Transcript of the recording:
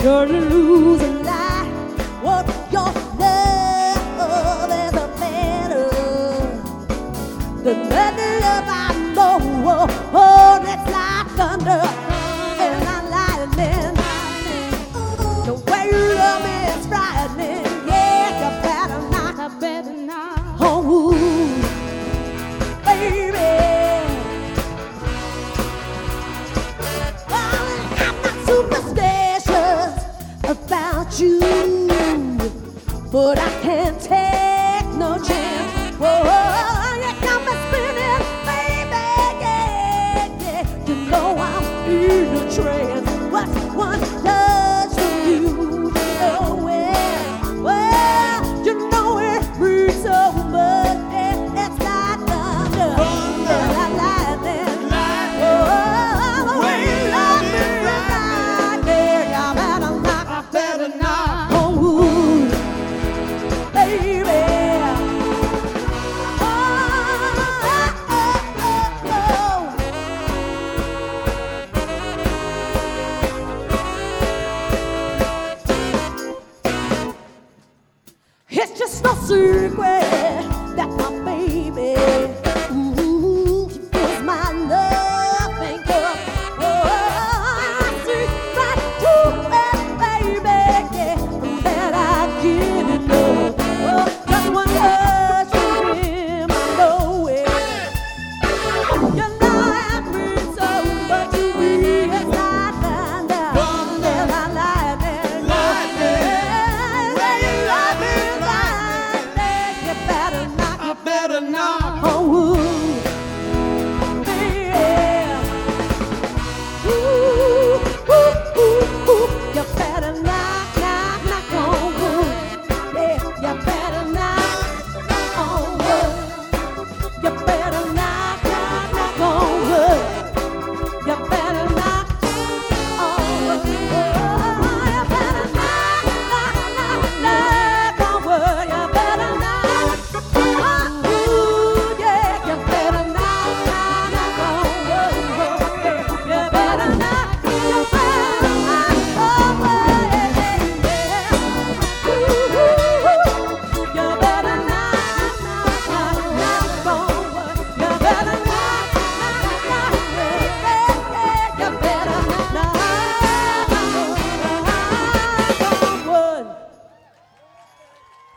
you're losing light. What your love is a better than any love I know. Oh, it's like thunder and lightning. The way you love me is frightening. Yeah, you better not. I better not. Oh, baby. About you, but I can't take no chance. Whoa, you got me spinning, baby, yeah, yeah. You know I'm in a trance.